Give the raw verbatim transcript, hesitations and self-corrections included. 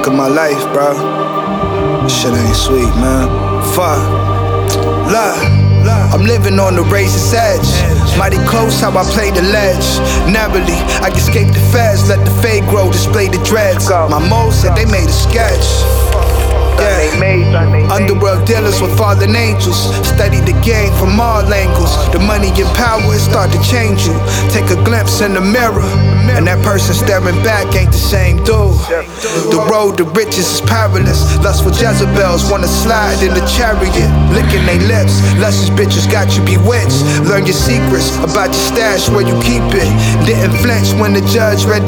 look at my life, bro. Shit ain't sweet, man. Fuck. Look, I'm living on the razor's edge. Mighty close how I play the ledge. Narrowly, I escape the feds. Let the fade grow, display the dreads. My mo said they made a sketch. Yeah. Underworld dealers with fallen angels. Study the game from all angles. The money and power, it start to change you. Take a glimpse in the mirror, and that person staring back ain't the same dude. The road to riches is perilous. Lustful Jezebels wanna slide in the chariot, licking they lips. Luscious bitches got you bewitched. Learn your secrets about your stash, where you keep it. Didn't flinch when the judge read